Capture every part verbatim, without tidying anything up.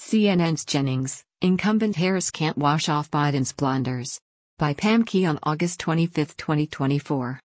C N N's Jennings, incumbent Harris can't wash off Biden's blunders. By Pam Key on August twenty-fifth, twenty twenty-four.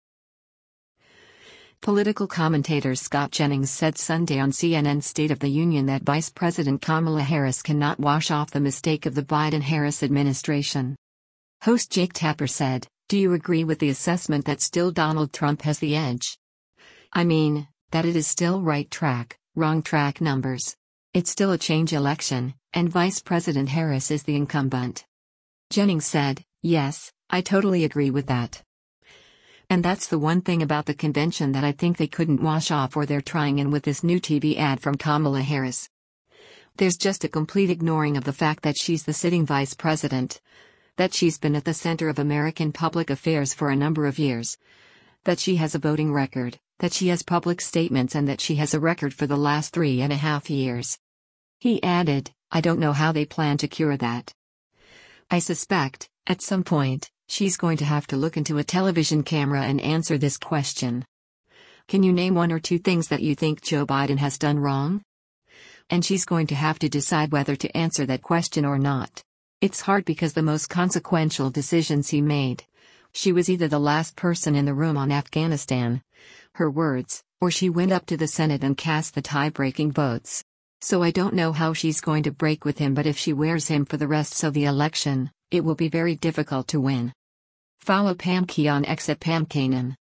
Political commentator Scott Jennings said Sunday on C N N's State of the Union that Vice President Kamala Harris cannot wash off the mistake of the Biden-Harris administration. Host Jake Tapper said, "Do you agree with the assessment that still Donald Trump has the edge? I mean, that it is still right track, wrong track numbers. It's still a change election, and Vice President Harris is the incumbent." Jennings said, "Yes, I totally agree with that. And that's the one thing about the convention that I think they couldn't wash off or they're trying in with this new T V ad from Kamala Harris. There's just a complete ignoring of the fact that she's the sitting vice president, that she's been at the center of American public affairs for a number of years, that she has a voting record, that she has public statements and that she has a record for the last three and a half years." He added, "I don't know how they plan to cure that. I suspect, at some point, she's going to have to look into a television camera and answer this question. Can you name one or two things that you think Joe Biden has done wrong? And she's going to have to decide whether to answer that question or not. It's hard because the most consequential decisions he made, she was either the last person in the room on Afghanistan, her words, or she went up to the Senate and cast the tie-breaking votes. So I don't know how she's going to break with him, but if she wears him for the rest of the election, it will be very difficult to win." Follow Pam Key on X at Pam Kanan.